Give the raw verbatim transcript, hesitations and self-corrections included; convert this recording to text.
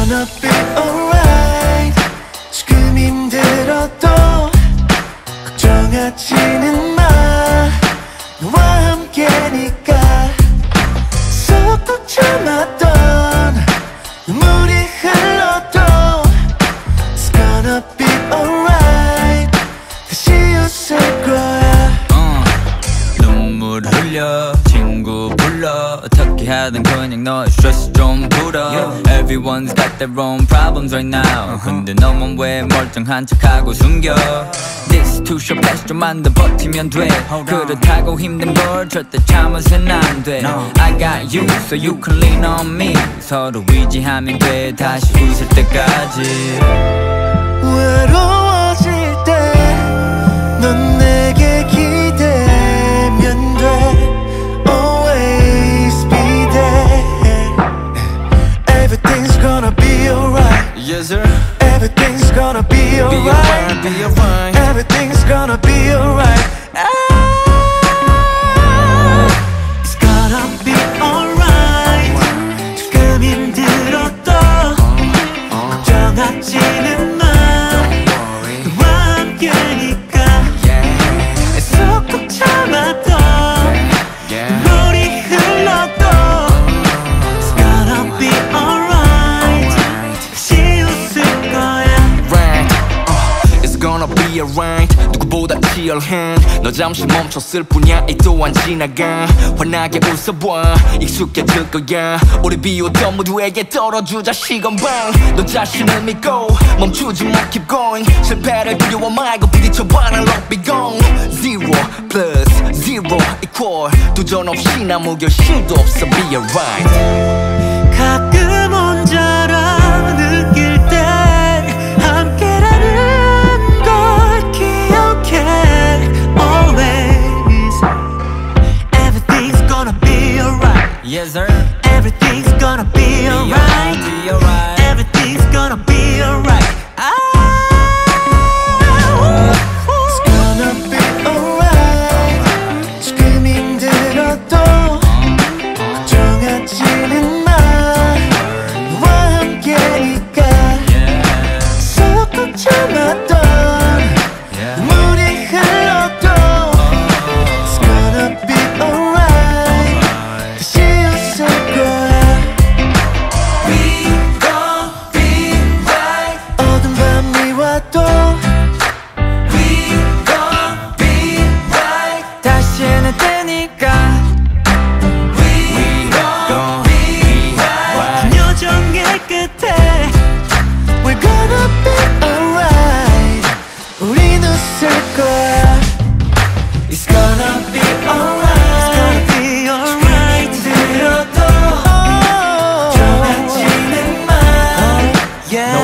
gonna be alright. 지금 힘들어도 걱정하지는 마. 너와 함께니까. 쏙쏙 참았던 눈물이 흘러도 It's gonna be alright. 다시 웃을 거야. uh, 눈물 흘려 친구 불러 어떻게 하든 그냥 너의 스트레스 좀 풀어. yeah. Everyone's got their own problems right now. uh-huh. 근데 너만 왜 멀쩡한 척하고 숨겨. This too short pass 좀만 더 버티면 돼. 그렇다고 힘든 걸 절대 참아선 안 돼. no. I got you so you can lean on me. 서로 의지하면 돼 다시 웃을 때까지. 외로워질 때 넌 내게 기대면 돼. Always be there. Everything's gonna be alright. Yes sir. Everything's gonna be alright. Be alright. Everything's gonna be alright. Ah, it's gonna be alright. 지금 힘들어도 걱정하지는 마. 너와 함께니까. 쏙쏙 참았던 눈물이 흘러도 It's gonna be alright. 다시 웃을 거야. Right. uh, It's gonna be alright. 누구보다 치열한 너 잠시 멈췄을 뿐이야. 이 또한 지나가. 환하게 웃어봐 익숙해질 거야. 우리 비웃던 모두에게 떨어주자 시간방. 너 자신을 믿고 멈추지 마 keep going. 실패를 두려워 말고 부딪혀봐 난 lock be gone. Zero plus zero equal. 도전 없이 나 무결실도 없어 be alright. 가끔 혼자라 느낄 땐 함께라는 걸 기억해. Always Everything's gonna be alright. Yes sir. Everything's gonna be alright. Be alright. Everything's gonna be alright. Ah, it's gonna be alright. 지금 힘들어도 걱정하지는 마. 너와 함께니까. 쏙쏙 참았던 눈물이 흘러도 It's gonna be alright. 다시 웃을 거야. We gon' be right. 어두운 밤이 와도 We gon' be right. 다시 해낼 테니까. We gon' be right. 여정의 끝에 We're gonna be alright. 우린 웃을 거야. It's gonna be alright. It's gonna be alright. 힘들어도 걱정하지는 마. Yeah.